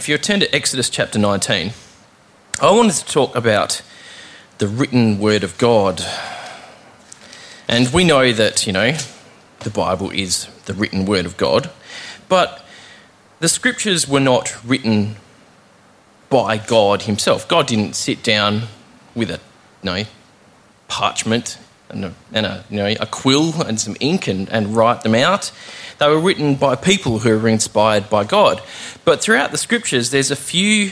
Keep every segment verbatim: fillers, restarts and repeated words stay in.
if you turn to Exodus chapter nineteen, I wanted to talk about the written word of God. And we know that, you know, the Bible is the written word of God, but the scriptures were not written by God himself. God didn't sit down with a, you know, parchment and a, and a, you know, a quill and some ink and, and write them out. They were written by people who were inspired by God. But throughout the scriptures, there's a few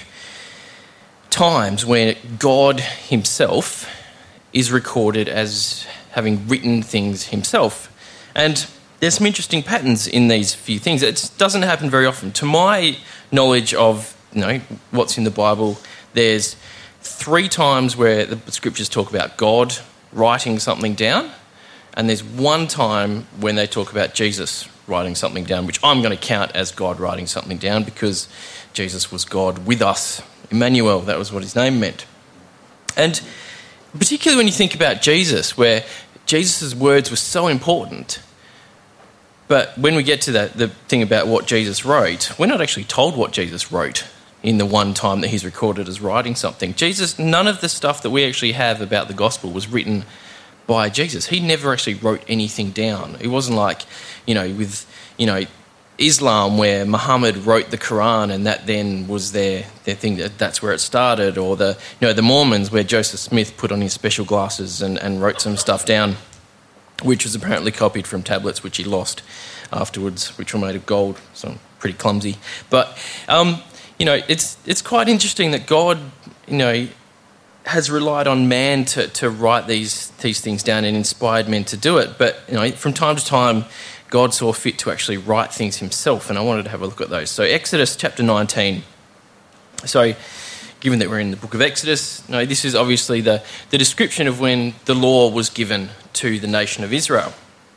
times where God himself is recorded as having written things himself. And there's some interesting patterns in these few things. It doesn't happen very often. To my knowledge of, you know, what's in the Bible, there's three times where the scriptures talk about God writing something down, and there's one time when they talk about Jesus writing something down, which I'm going to count as God writing something down because Jesus was God with us. Emmanuel, that was what his name meant. And particularly when you think about Jesus, where Jesus' words were so important, but when we get to that, the thing about what Jesus wrote, we're not actually told what Jesus wrote in the one time that he's recorded as writing something. Jesus, none of the stuff that we actually have about the gospel was written by Jesus. He never actually wrote anything down. It wasn't like, you know, with, you know, Islam where Muhammad wrote the Quran and that then was their, their thing, that that's where it started, or the, you know, the Mormons where Joseph Smith put on his special glasses and, and wrote some stuff down, which was apparently copied from tablets which he lost afterwards, which were made of gold, so pretty clumsy. But, um, you know, it's it's quite interesting that God, you know, has relied on man to, to write these these things down and inspired men to do it. But, you know, from time to time, God saw fit to actually write things himself, and I wanted to have a look at those. So Exodus chapter nineteen. So given that we're in the book of Exodus, you know, this is obviously the, the description of when the law was given to the nation of Israel.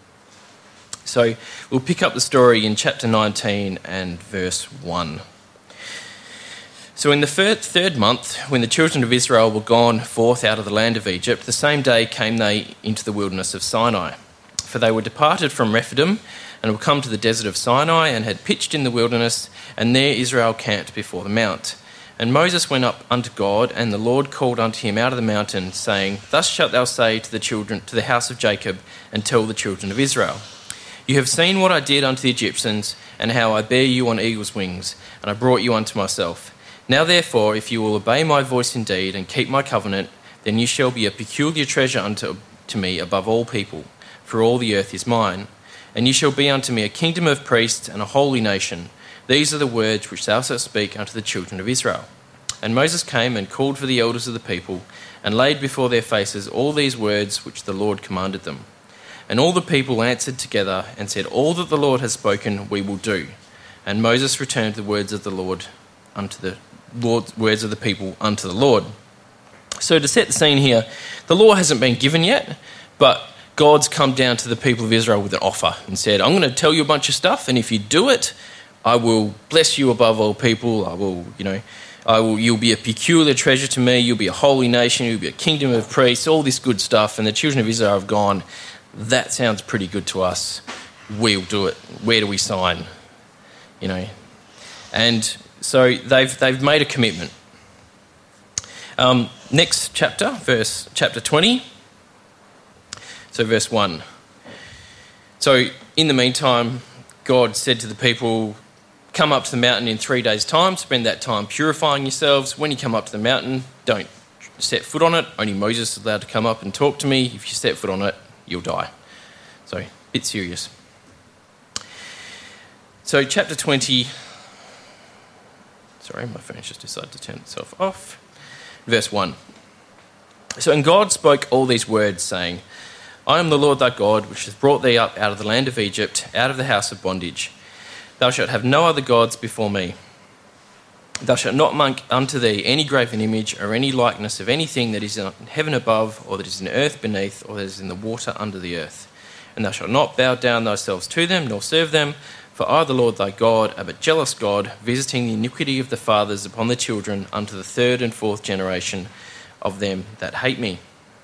So we'll pick up the story in chapter nineteen and verse one. So in the third month, when the children of Israel were gone forth out of the land of Egypt, the same day came they into the wilderness of Sinai. For they were departed from Rephidim and were come to the desert of Sinai and had pitched in the wilderness, and there Israel camped before the mount. And Moses went up unto God, and the Lord called unto him out of the mountain, saying, Thus shalt thou say to the children, to the house of Jacob, and tell the children of Israel, You have seen what I did unto the Egyptians, and how I bare you on eagle's wings, and I brought you unto myself. Now therefore, if you will obey my voice indeed, and keep my covenant, then you shall be a peculiar treasure unto to me above all people, for all the earth is mine. And you shall be unto me a kingdom of priests and a holy nation. These are the words which thou shalt speak unto the children of Israel. And Moses came and called for the elders of the people, and laid before their faces all these words which the Lord commanded them. And all the people answered together and said, All that the Lord has spoken we will do. And Moses returned the words of the Lord unto the Lord, words of the people unto the Lord. So to set the scene here, the law hasn't been given yet, but God's come down to the people of Israel with an offer and said, I'm going to tell you a bunch of stuff, and if you do it, I will bless you above all people. I will, you know, I will. You'll be a peculiar treasure to me. You'll be a holy nation. You'll be a kingdom of priests, all this good stuff. And the children of Israel have gone, that sounds pretty good to us. We'll do it. Where do we sign? You know, and so they've they've made a commitment. Um, next chapter, verse chapter twenty. So verse one. So in the meantime, God said to the people, come up to the mountain in three days' time, spend that time purifying yourselves. When you come up to the mountain, don't set foot on it. Only Moses is allowed to come up and talk to me. If you set foot on it, you'll die. So, a bit serious. So chapter twenty... Sorry, my phone just decided to turn itself off. Verse one. So, and God spoke all these words, saying, I am the Lord thy God, which has brought thee up out of the land of Egypt, out of the house of bondage. Thou shalt have no other gods before me. Thou shalt not make unto thee any graven image or any likeness of anything that is in heaven above, or that is in earth beneath, or that is in the water under the earth. And thou shalt not bow down thyself to them, nor serve them, for I, the Lord thy God, am a jealous God, visiting the iniquity of the fathers upon the children unto the third and fourth generation of them that hate me.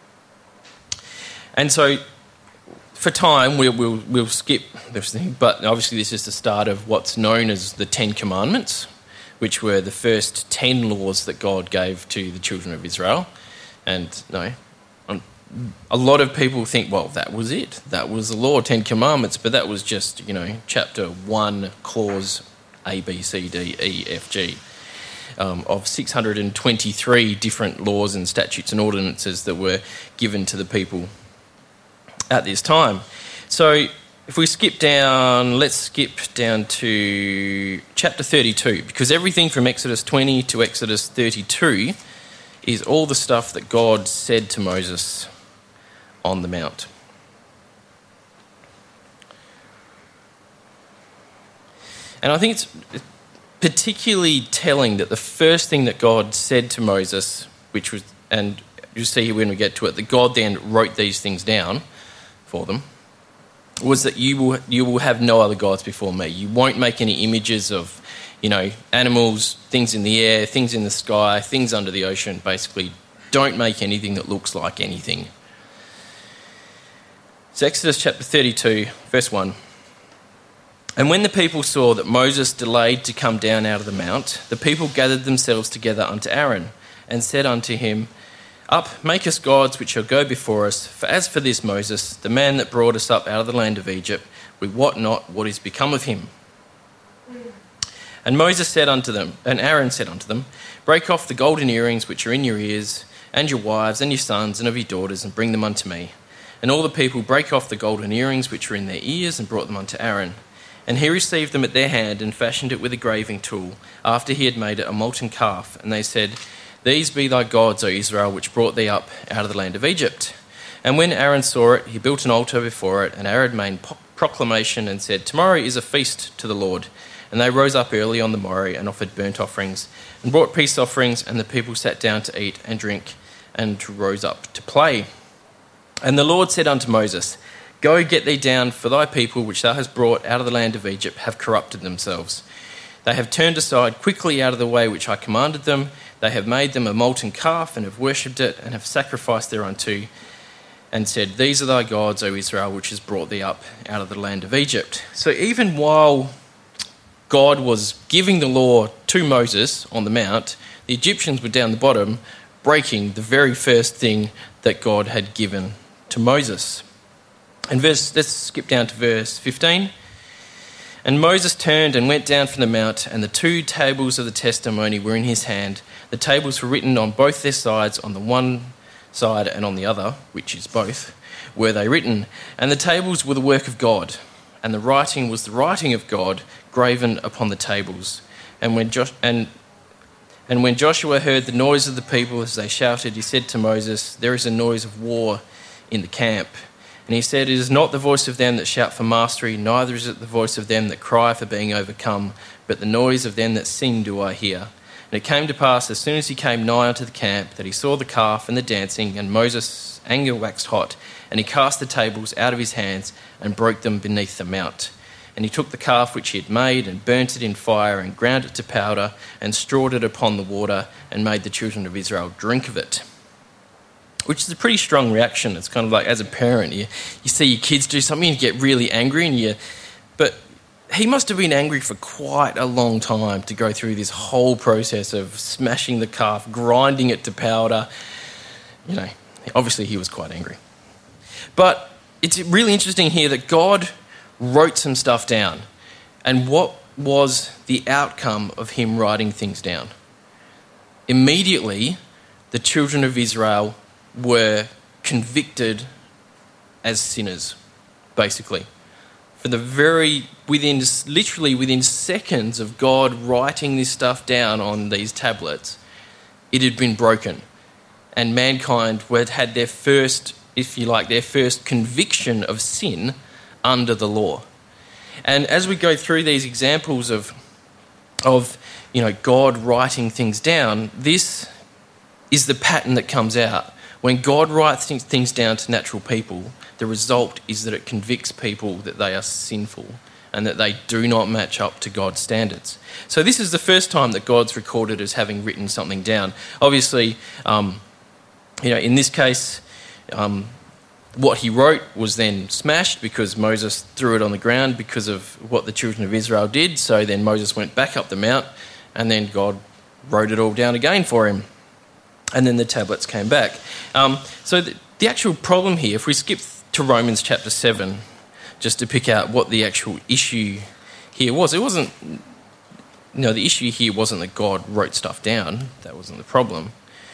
And so, for time, we'll, we'll, we'll skip this thing, but obviously this is the start of what's known as the Ten Commandments, which were the first ten laws that God gave to the children of Israel. And no, a lot of people think, well, that was it. That was the law, Ten Commandments, but that was just, you know, chapter one, clause A, B, C, D, E, F, G, um, of six hundred twenty-three different laws and statutes and ordinances that were given to the people at this time. So if we skip down, let's skip down to chapter thirty-two, because everything from Exodus twenty to Exodus thirty-two is all the stuff that God said to Moses on the mount. And I think it's particularly telling that the first thing that God said to Moses, which was, and you'll see here when we get to it, that God then wrote these things down for them, was that you will you will have no other gods before me. You won't make any images of, you know, animals, things in the air, things in the sky, things under the ocean. Basically, don't make anything that looks like anything. So Exodus chapter thirty-two, verse one. And when the people saw that Moses delayed to come down out of the mount, the people gathered themselves together unto Aaron and said unto him, Up, make us gods which shall go before us. For as for this Moses, the man that brought us up out of the land of Egypt, we wot not what is become of him. And Moses said unto them, and Aaron said unto them, Break off the golden earrings which are in your ears, and your wives, and your sons, and of your daughters, and bring them unto me. And all the people brake off the golden earrings which were in their ears, and brought them unto Aaron. And he received them at their hand, and fashioned it with a graving tool, after he had made it a molten calf. And they said, These be thy gods, O Israel, which brought thee up out of the land of Egypt. And when Aaron saw it, he built an altar before it, and Aaron made proclamation and said, Tomorrow is a feast to the Lord. And they rose up early on the morrow and offered burnt offerings, and brought peace offerings, and the people sat down to eat and drink, and rose up to play. And the Lord said unto Moses, Go get thee down, for thy people which thou hast brought out of the land of Egypt have corrupted themselves. They have turned aside quickly out of the way which I commanded them. They have made them a molten calf, and have worshipped it, and have sacrificed thereunto, and said, These are thy gods, O Israel, which has brought thee up out of the land of Egypt. So even while God was giving the law to Moses on the mount, the Egyptians were down the bottom, breaking the very first thing that God had given to Moses. And verse, let's skip down to verse fifteen. And Moses turned and went down from the mount, and the two tables of the testimony were in his hand. The tables were written on both their sides, on the one side and on the other, which is both, were they written. And the tables were the work of God, and the writing was the writing of God, graven upon the tables. And when Josh, and and when Joshua heard the noise of the people as they shouted, he said to Moses, There is a noise of war in the camp. And he said, It is not the voice of them that shout for mastery, neither is it the voice of them that cry for being overcome, but the noise of them that sing do I hear. And it came to pass, as soon as he came nigh unto the camp, that he saw the calf and the dancing, and Moses' anger waxed hot, and he cast the tables out of his hands, and broke them beneath the mount. And he took the calf which he had made, and burnt it in fire, and ground it to powder, and strawed it upon the water, and made the children of Israel drink of it. Which is a pretty strong reaction. It's kind of like, as a parent, you, you see your kids do something, you get really angry, and you... But he must have been angry for quite a long time to go through this whole process of smashing the calf, grinding it to powder. You know, obviously he was quite angry. But it's really interesting here that God wrote some stuff down. And what was the outcome of him writing things down? Immediately, the children of Israel were convicted as sinners, basically. For the very, within, literally within seconds of God writing this stuff down on these tablets, it had been broken. And mankind had had their first, if you like, their first conviction of sin under the law. And as we go through these examples of, of you know, God writing things down, this is the pattern that comes out. When God writes things down to natural people, the result is that it convicts people that they are sinful and that they do not match up to God's standards. So this is the first time that God's recorded as having written something down. Obviously, um, you know, in this case, um, what he wrote was then smashed because Moses threw it on the ground because of what the children of Israel did. So then Moses went back up the mount And then God wrote it all down again for him. And then the tablets came back. Um, so the, the actual problem here, if we skip to Romans chapter seven, just to pick out what the actual issue here was, it wasn't, you know, the issue here wasn't that God wrote stuff down. That wasn't the problem.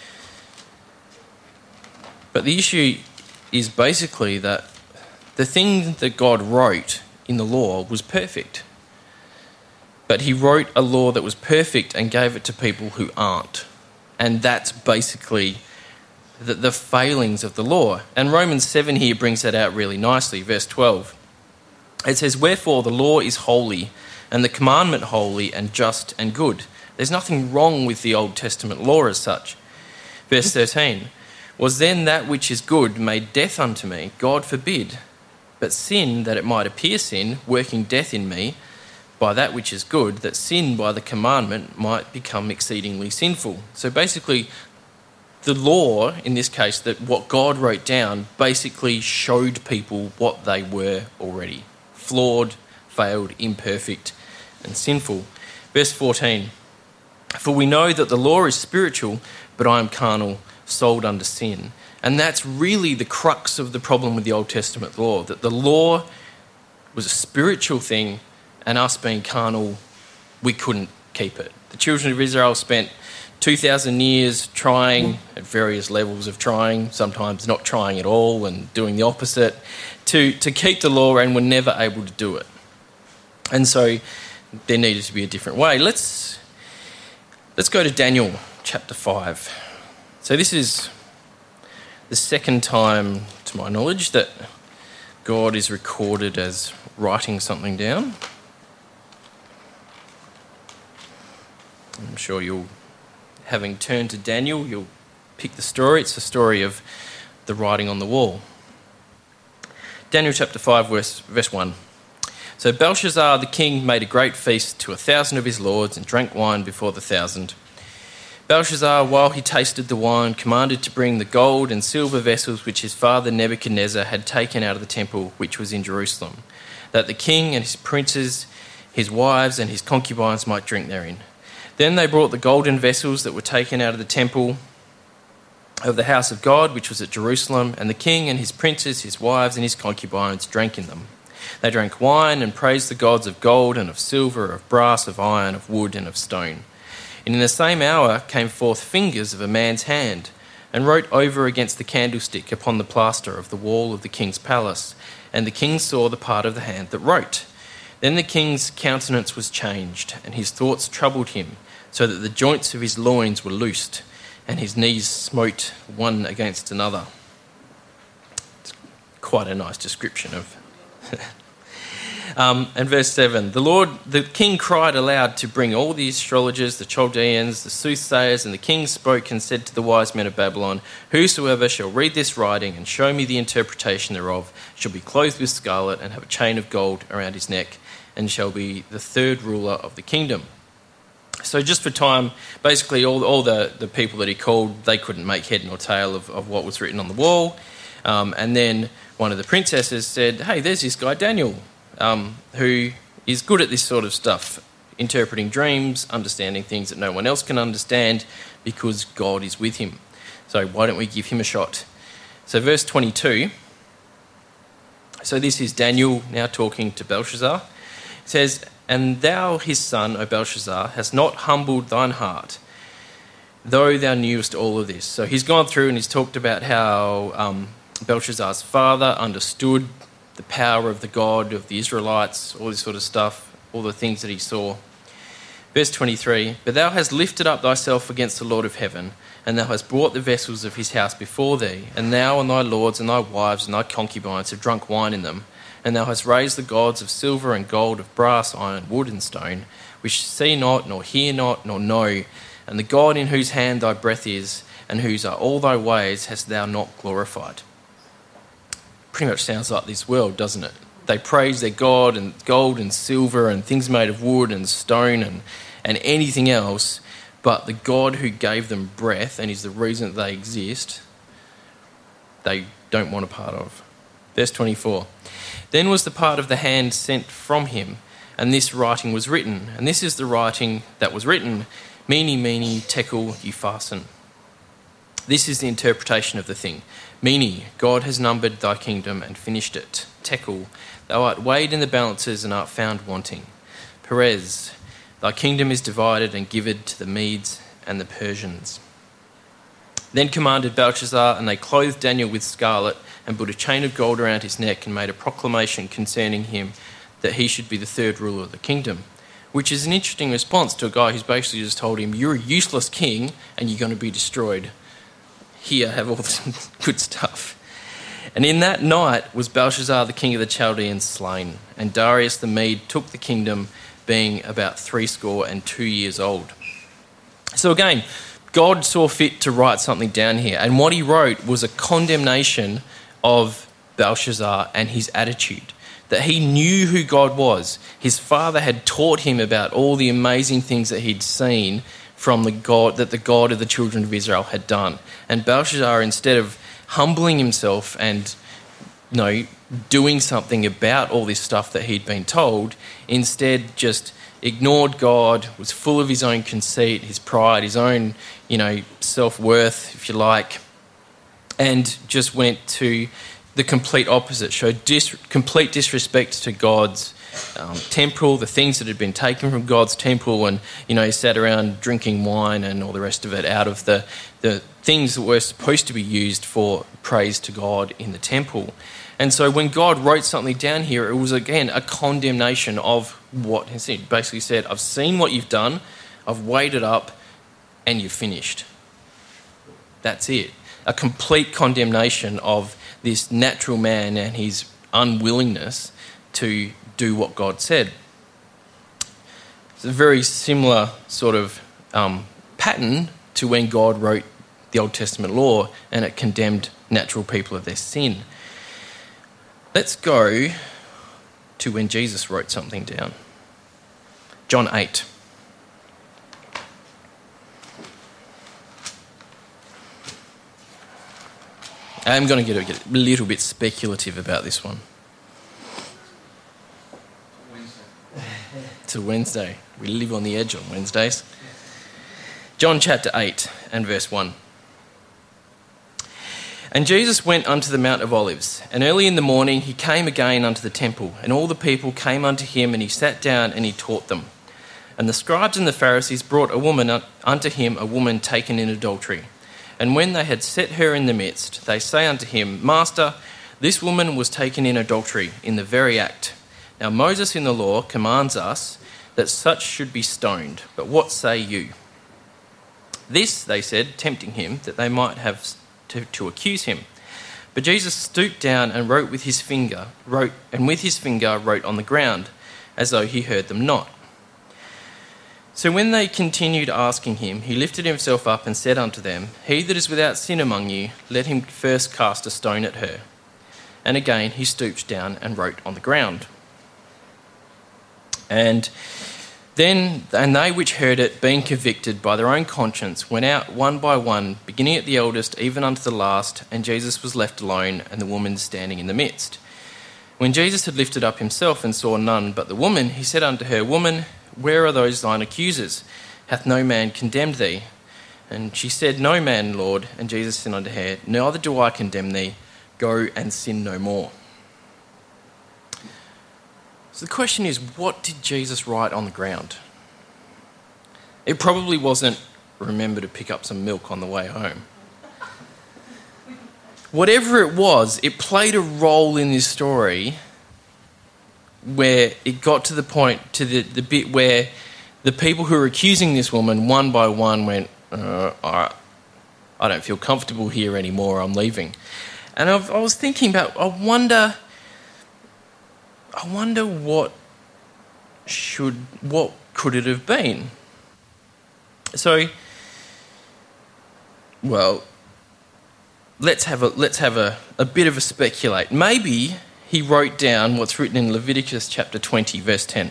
But the issue is basically that the thing that God wrote in the law was perfect. But he wrote a law that was perfect and gave it to people who aren't. And that's basically the, the failings of the law. And Romans seven here brings that out really nicely, verse twelve. It says, "Wherefore the law is holy, and the commandment holy and just and good." There's nothing wrong with the Old Testament law as such. Verse thirteen, "Was then that which is good made death unto me? God forbid. But sin, that it might appear sin, working death in me, by that which is good, that sin by the commandment might become exceedingly sinful." So basically, the law, in this case, that what God wrote down, basically showed people what they were already. Flawed, failed, imperfect, and sinful. Verse fourteen, "For we know that the law is spiritual, but I am carnal, sold under sin." And that's really the crux of the problem with the Old Testament law, that the law was a spiritual thing, and us being carnal, we couldn't keep it. The children of Israel spent two thousand years trying, at various levels of trying, sometimes not trying at all and doing the opposite, to, to keep the law, and were never able to do it. And so there needed to be a different way. Let's, let's go to Daniel chapter five. So this is the second time, to my knowledge, that God is recorded as writing something down. I'm sure you'll, having turned to Daniel, you'll pick the story. It's the story of the writing on the wall. Daniel chapter five, verse, verse one. "So Belshazzar the king made a great feast to a thousand of his lords, and drank wine before the thousand. Belshazzar, while he tasted the wine, commanded to bring the gold and silver vessels which his father Nebuchadnezzar had taken out of the temple which was in Jerusalem, that the king and his princes, his wives and his concubines might drink therein. Then they brought the golden vessels that were taken out of the temple of the house of God, which was at Jerusalem, and the king and his princes, his wives and his concubines drank in them. They drank wine and praised the gods of gold and of silver, of brass, of iron, of wood and of stone. And in the same hour came forth fingers of a man's hand, and wrote over against the candlestick upon the plaster of the wall of the king's palace. And the king saw the part of the hand that wrote. Then the king's countenance was changed, and his thoughts troubled him, so that the joints of his loins were loosed, and his knees smote one against another." It's quite a nice description of... um, and verse seven, "The Lord, the king cried aloud to bring all the astrologers, the Chaldeans, the soothsayers, and the king spoke and said to the wise men of Babylon, Whosoever shall read this writing and show me the interpretation thereof shall be clothed with scarlet and have a chain of gold around his neck, and shall be the third ruler of the kingdom." So just for time, basically all, all the, the people that he called, they couldn't make head nor tail of, of what was written on the wall. Um, and then one of the princesses said, "Hey, there's this guy Daniel, um, who is good at this sort of stuff, interpreting dreams, understanding things that no one else can understand, because God is with him. So why don't we give him a shot?" So verse twenty-two, so this is Daniel now talking to Belshazzar. It says, "And thou, his son, O Belshazzar, hast not humbled thine heart, though thou knewest all of this." So he's gone through and he's talked about how um, Belshazzar's father understood the power of the God of the Israelites, all this sort of stuff, all the things that he saw. Verse twenty-three, "But thou hast lifted up thyself against the Lord of heaven, and thou hast brought the vessels of his house before thee, and thou and thy lords and thy wives and thy concubines have drunk wine in them. And thou hast raised the gods of silver and gold, of brass, iron, wood and stone, which see not, nor hear not, nor know, and the God in whose hand thy breath is, and whose are all thy ways, hast thou not glorified." Pretty much sounds like this world, doesn't it? They praise their God and gold and silver and things made of wood and stone and, and anything else, but the God who gave them breath and is the reason that they exist, they don't want a part of. Verse twenty-four, "Then was the part of the hand sent from him, and this writing was written. And this is the writing that was written, Mene, Mene, Tekel, Upharsin. This is the interpretation of the thing. Mene, God has numbered thy kingdom and finished it. Tekel, thou art weighed in the balances and art found wanting. Perez, thy kingdom is divided and given to the Medes and the Persians. Then commanded Belshazzar, and they clothed Daniel with scarlet and put a chain of gold around his neck and made a proclamation concerning him that he should be the third ruler of the kingdom, which is an interesting response to a guy who's basically just told him, you're a useless king and you're going to be destroyed. Here, have all this good stuff. And in that night was Belshazzar, the king of the Chaldeans, slain, and Darius the Mede took the kingdom, being about threescore and two years old. So again, God saw fit to write something down here, and what he wrote was a condemnation of Belshazzar and his attitude, that he knew who God was. His father had taught him about all the amazing things that he'd seen from the God, that the God of the children of Israel had done. And Belshazzar, instead of humbling himself and, you know, doing something about all this stuff that he'd been told, instead just ignored God, was full of his own conceit, his pride, his own, you know, self-worth, if you like, and just went to the complete opposite, showed dis- complete disrespect to God's um, temple, the things that had been taken from God's temple, and, you know, he sat around drinking wine and all the rest of it out of the, the things that were supposed to be used for praise to God in the temple. And so when God wrote something down here, it was, again, a condemnation of what he said. Basically said, I've seen what you've done, I've weighed it up, and you've finished. That's it. A complete condemnation of this natural man and his unwillingness to do what God said. It's a very similar sort of um, pattern to when God wrote the Old Testament law and it condemned natural people of their sin. Let's go to when Jesus wrote something down. John eight. I'm going to get a, get a little bit speculative about this one. It's a Wednesday. We live on the edge on Wednesdays. John chapter eight and verse one. And Jesus went unto the Mount of Olives, and early in the morning he came again unto the temple, and all the people came unto him, and he sat down and he taught them. And the scribes and the Pharisees brought a woman unto him, a woman taken in adultery. And when they had set her in the midst, they say unto him, Master, this woman was taken in adultery in the very act. Now Moses in the law commands us that such should be stoned, but what say you? This, they said, tempting him, that they might have to, to accuse him. But Jesus stooped down and wrote with his finger, wrote, and with his finger wrote on the ground, as though he heard them not. So when they continued asking him, he lifted himself up and said unto them, He that is without sin among you, let him first cast a stone at her. And again he stooped down and wrote on the ground. And then, and they which heard it, being convicted by their own conscience, went out one by one, beginning at the eldest, even unto the last, and Jesus was left alone, and the woman standing in the midst. When Jesus had lifted up himself and saw none but the woman, he said unto her, Woman, where are those thine accusers? Hath no man condemned thee? And she said, No man, Lord. And Jesus said unto her, Neither do I condemn thee. Go and sin no more. So the question is, what did Jesus write on the ground? It probably wasn't, remember to pick up some milk on the way home. Whatever it was, it played a role in this story where it got to the point, to the, the bit where the people who were accusing this woman, one by one, went, uh, all right, I don't feel comfortable here anymore, I'm leaving. And I've, I was thinking about, I wonder, I wonder what should, what could it have been? So, well, let's have a let's have a, a bit of a speculate. Maybe he wrote down what's written in Leviticus chapter twenty, verse ten.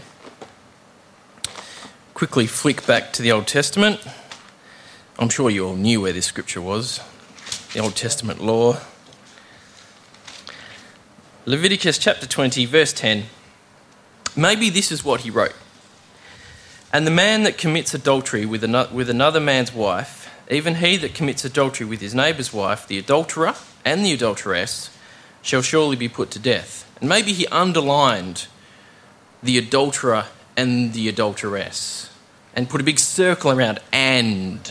Quickly flick back to the Old Testament. I'm sure you all knew where this scripture was. The Old Testament law. Leviticus chapter twenty, verse ten. maybe this is what he wrote. And the man that commits adultery with another man's wife, even he that commits adultery with his neighbour's wife, the adulterer and the adulteress, shall surely be put to death. And maybe he underlined the adulterer and the adulteress and put a big circle around and.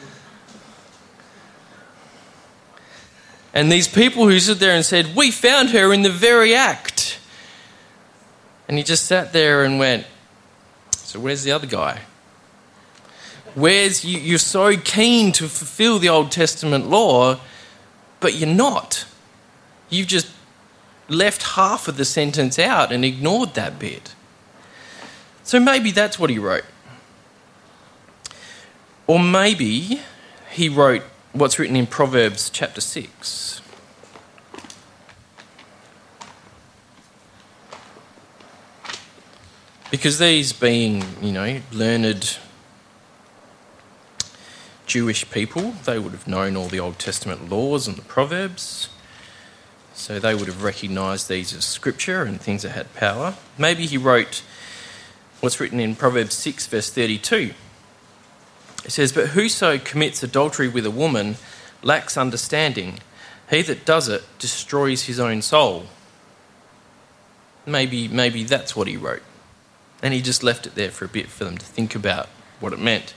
And these people who stood there and said, we found her in the very act. And he just sat there and went, so where's the other guy? Where's you, you're so keen to fulfill the Old Testament law, but you're not. You've just left half of the sentence out and ignored that bit. So maybe that's what he wrote. Or maybe he wrote what's written in Proverbs chapter six. Because these being, you know, learned Jewish people, they would have known all the Old Testament laws and the Proverbs. So they would have recognised these as scripture and things that had power. Maybe he wrote what's written in Proverbs six verse thirty-two. It says, but whoso commits adultery with a woman lacks understanding. He that does it destroys his own soul. Maybe, maybe that's what he wrote. And he just left it there for a bit for them to think about what it meant.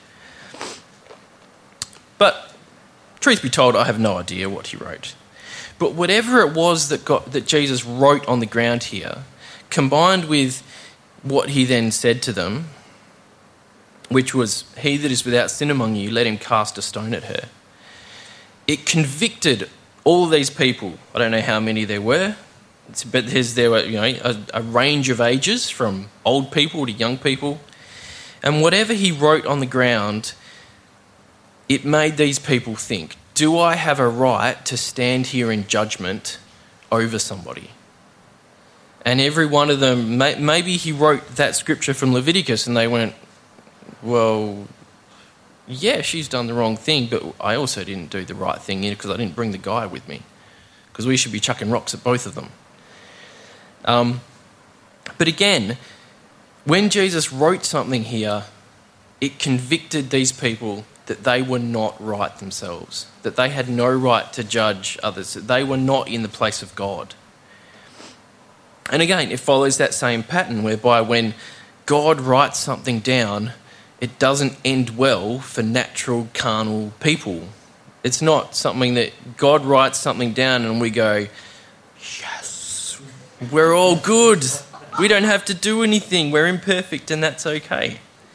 But, truth be told, I have no idea what he wrote. But whatever it was that got, that Jesus wrote on the ground here, combined with what he then said to them, which was, he that is without sin among you, let him cast a stone at her. It convicted all of these people. I don't know how many there were, but there's, there were you know a, a range of ages, from old people to young people. And whatever he wrote on the ground, it made these people think, do I have a right to stand here in judgment over somebody? And every one of them, maybe he wrote that scripture from Leviticus and they went, well, yeah, she's done the wrong thing, but I also didn't do the right thing because I didn't bring the guy with me, because we should be chucking rocks at both of them. Um, but again, when Jesus wrote something here, it convicted these people that they were not right themselves, that they had no right to judge others, that they were not in the place of God. And again, it follows that same pattern whereby when God writes something down, it doesn't end well for natural, carnal people. It's not something that God writes something down and we go, yes, we're all good. We don't have to do anything. We're imperfect and that's okay.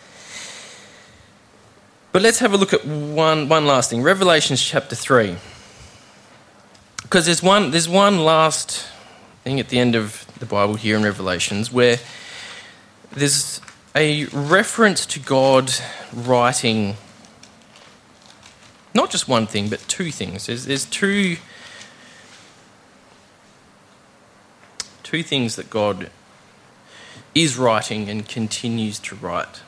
But let's have a look at one, one last thing. Revelation chapter three. Because there's one, there's one last thing at the end of the Bible here in Revelations where there's a reference to God writing not just one thing, but two things. There's, there's two, two things that God is writing and continues to write.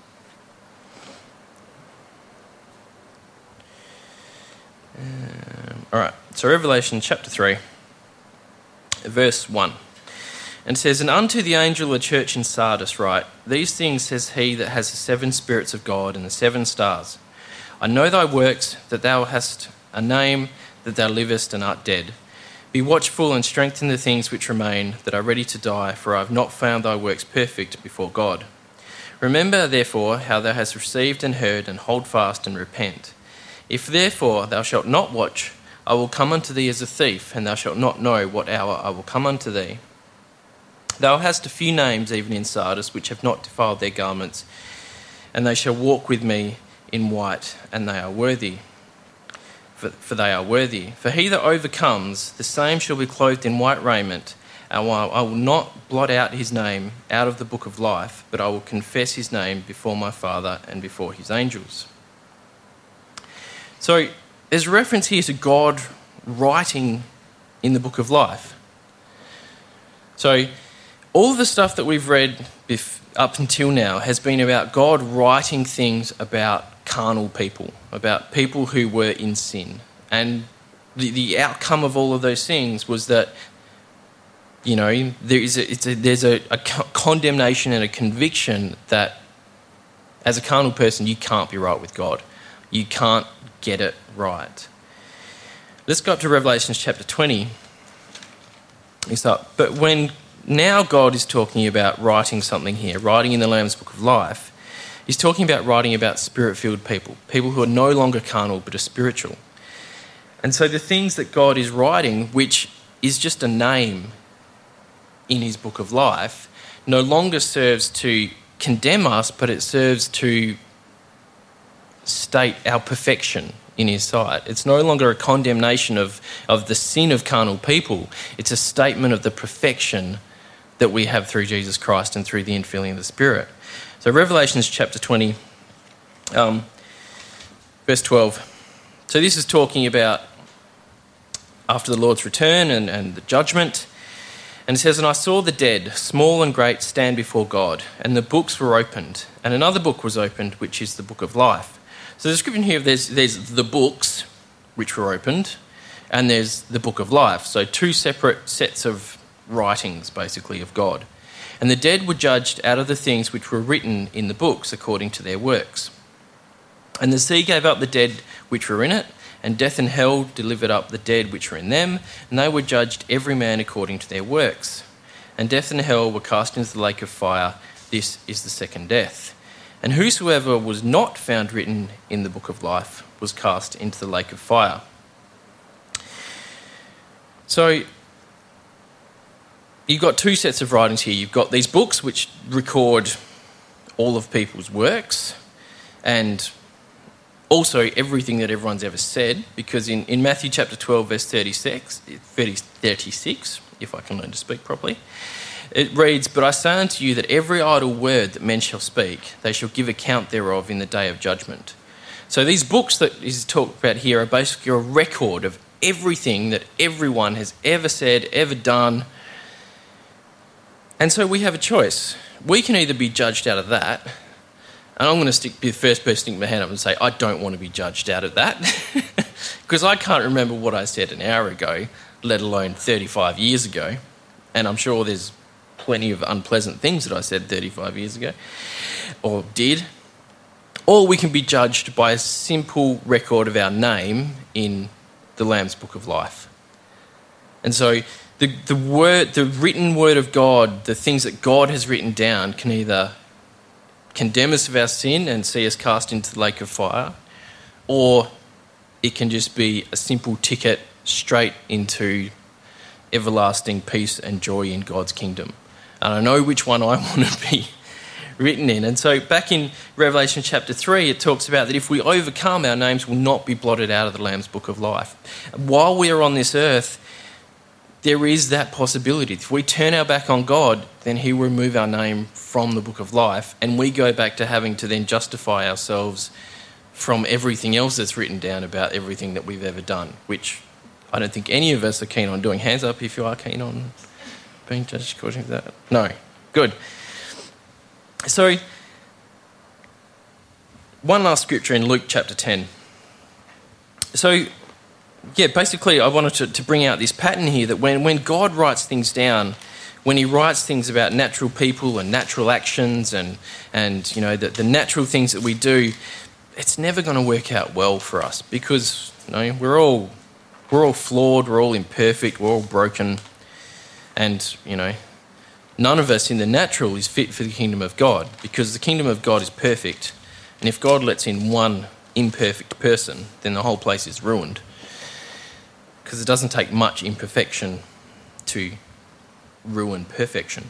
Um, all right, so Revelation chapter three, verse one. And it says, and unto the angel of the church in Sardis write, these things says he that has the seven spirits of God and the seven stars. I know thy works, that thou hast a name, that thou livest and art dead. Be watchful and strengthen the things which remain, that are ready to die, for I have not found thy works perfect before God. Remember, therefore, how thou hast received and heard, and hold fast and repent. If therefore thou shalt not watch, I will come unto thee as a thief, and thou shalt not know what hour I will come unto thee. Thou hast a few names even in Sardis, which have not defiled their garments, and they shall walk with me in white, and they are worthy. For, for they are worthy. For he that overcomes, the same shall be clothed in white raiment, and I will not blot out his name out of the book of life, but I will confess his name before my Father and before his angels. So there's a reference here to God writing in the book of life. So all the stuff that we've read up until now has been about God writing things about carnal people, about people who were in sin. And the, the outcome of all of those things was that, you know, there is a, it's a, there's a, a condemnation and a conviction that as a carnal person, you can't be right with God. You can't get it right. Let's go up to Revelation chapter twenty. It's up. But when now God is talking about writing something here, writing in the Lamb's Book of Life, he's talking about writing about spirit-filled people, people who are no longer carnal but are spiritual. And so the things that God is writing, which is just a name in his Book of Life, no longer serves to condemn us, but it serves to state our perfection in his sight. It's no longer a condemnation of, of the sin of carnal people. It's a statement of the perfection that we have through Jesus Christ and through the infilling of the Spirit. So Revelations chapter twenty, um, verse twelve. So this is talking about after the Lord's return and, and the judgment. And it says, "And I saw the dead, small and great, stand before God, and the books were opened. And another book was opened, which is the book of life." So the description here, there's, there's the books which were opened, and there's the book of life. So two separate sets of writings, basically, of God. "And the dead were judged out of the things which were written in the books according to their works. And the sea gave up the dead which were in it, and death and hell delivered up the dead which were in them, and they were judged every man according to their works. And death and hell were cast into the lake of fire. This is the second death. And whosoever was not found written in the book of life was cast into the lake of fire." So you've got two sets of writings here. You've got these books which record all of people's works and also everything that everyone's ever said, because in, in Matthew chapter twelve, verse thirty-six, thirty-six, if I can learn to speak properly, it reads, "But I say unto you that every idle word that men shall speak, they shall give account thereof in the day of judgment." So these books that is talked about here are basically a record of everything that everyone has ever said, ever done. And so we have a choice. We can either be judged out of that, and I'm going to stick, be the first person to stick my hand up and say, I don't want to be judged out of that, because I can't remember what I said an hour ago, let alone thirty-five years ago. And I'm sure there's plenty of unpleasant things that I said thirty-five years ago, or did. Or we can be judged by a simple record of our name in the Lamb's Book of Life. And so the, the word, the written word of God, the things that God has written down, can either condemn us of our sin and see us cast into the lake of fire, or it can just be a simple ticket straight into everlasting peace and joy in God's kingdom. And I know which one I want to be written in. And so back in Revelation chapter three, it talks about that if we overcome, our names will not be blotted out of the Lamb's Book of Life. While we are on this earth, there is that possibility. If we turn our back on God, then he will remove our name from the Book of Life, and we go back to having to then justify ourselves from everything else that's written down about everything that we've ever done, which I don't think any of us are keen on doing. Hands up if you are keen on being judged according to that. No. Good. So, one last scripture in Luke chapter ten. So, yeah, basically I wanted to, to bring out this pattern here that when, when God writes things down, when he writes things about natural people and natural actions and, and you know, the, the natural things that we do, it's never going to work out well for us because, you know, we're all we're all flawed, we're all imperfect, we're all broken, and, you know, none of us in the natural is fit for the kingdom of God because the kingdom of God is perfect. And if God lets in one imperfect person, then the whole place is ruined. Because it doesn't take much imperfection to ruin perfection.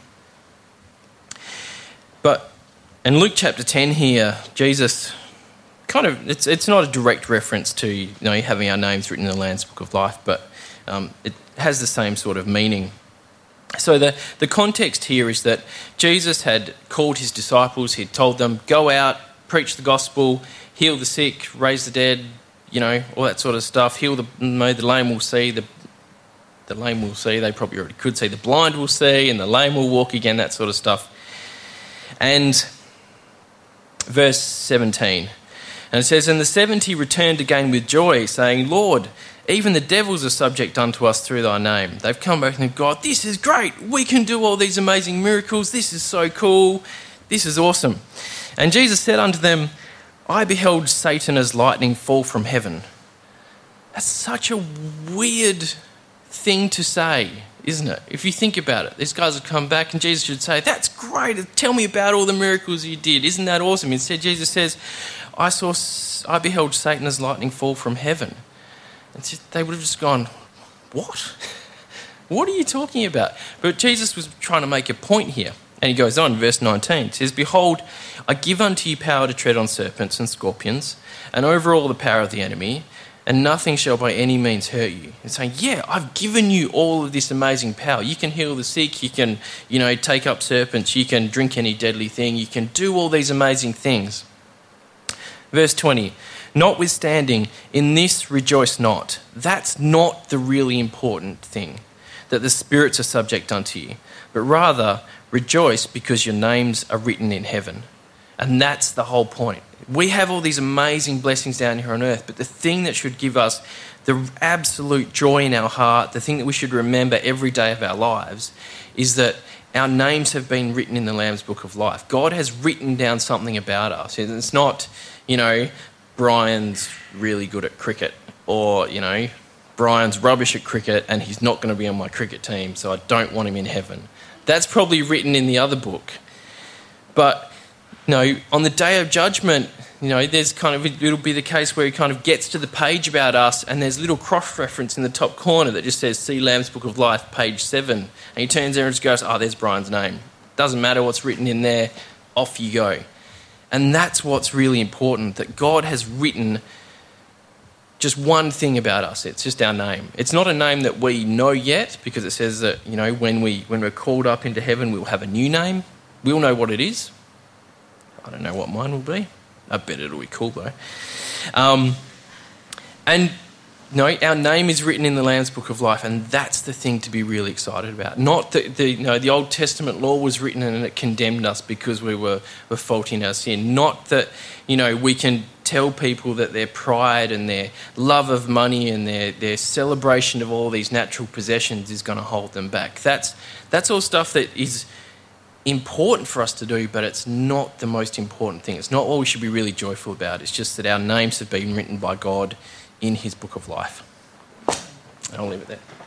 But in Luke chapter ten here, Jesus kind of, it's it's not a direct reference to, you know, having our names written in the Lamb's Book of Life, but um, it has the same sort of meaning. So the, the context here is that Jesus had called his disciples, he'd told them, go out, preach the gospel, heal the sick, raise the dead, you know, all that sort of stuff. Heal the, you know, the lame will see, the the lame will see, they probably already could see, the blind will see, and the lame will walk again, that sort of stuff. And verse seventeen, And it says, and the seventy returned again with joy, saying, Lord, even the devils are subject unto us through thy name. They've come back and God, this is great. We can do all these amazing miracles. This is so cool. This is awesome. And Jesus said unto them, I beheld Satan as lightning fall from heaven. That's such a weird thing to say, isn't it? If you think about it, these guys would come back and Jesus should say, that's great. Tell me about all the miracles you did. Isn't that awesome? Instead, Jesus says, I saw, I beheld Satan as lightning fall from heaven. And they would have just gone, what? What are you talking about? But Jesus was trying to make a point here. And he goes on, verse nineteen. It says, behold, I give unto you power to tread on serpents and scorpions, and over all the power of the enemy, and nothing shall by any means hurt you. He's saying, yeah, I've given you all of this amazing power. You can heal the sick, you can, you know, take up serpents, you can drink any deadly thing, you can do all these amazing things. Verse twenty, notwithstanding, in this rejoice not. That's not the really important thing, that the spirits are subject unto you, but rather rejoice because your names are written in heaven. And that's the whole point. We have all these amazing blessings down here on earth, but the thing that should give us the absolute joy in our heart, the thing that we should remember every day of our lives, is that our names have been written in the Lamb's Book of Life. God has written down something about us. It's not, you know, Brian's really good at cricket, or, you know, Brian's rubbish at cricket and he's not going to be on my cricket team, so I don't want him in heaven. That's probably written in the other book. But, you know, on the day of judgment, you know, there's kind of, it'll be the case where he kind of gets to the page about us and there's a little cross-reference in the top corner that just says, see Lamb's Book of Life, page seven. And he turns there and just goes, oh, there's Brian's name. Doesn't matter what's written in there, off you go. And that's what's really important, that God has written just one thing about us. It's just our name. It's not a name that we know yet, because it says that, you know, when, we, when we're called up into heaven, we'll have a new name. We'll know what it is. I don't know what mine will be. I bet it'll be cool though. Um, and no, our name is written in the Lamb's Book of Life, and that's the thing to be really excited about. Not that the, you know, the Old Testament law was written and it condemned us because we were, were faulty in our sin. Not that, you know, we can tell people that their pride and their love of money and their, their celebration of all these natural possessions is going to hold them back. That's, that's all stuff that is important for us to do, but it's not the most important thing. It's not what we should be really joyful about. It's just that our names have been written by God in his book of life. And I'll leave it there.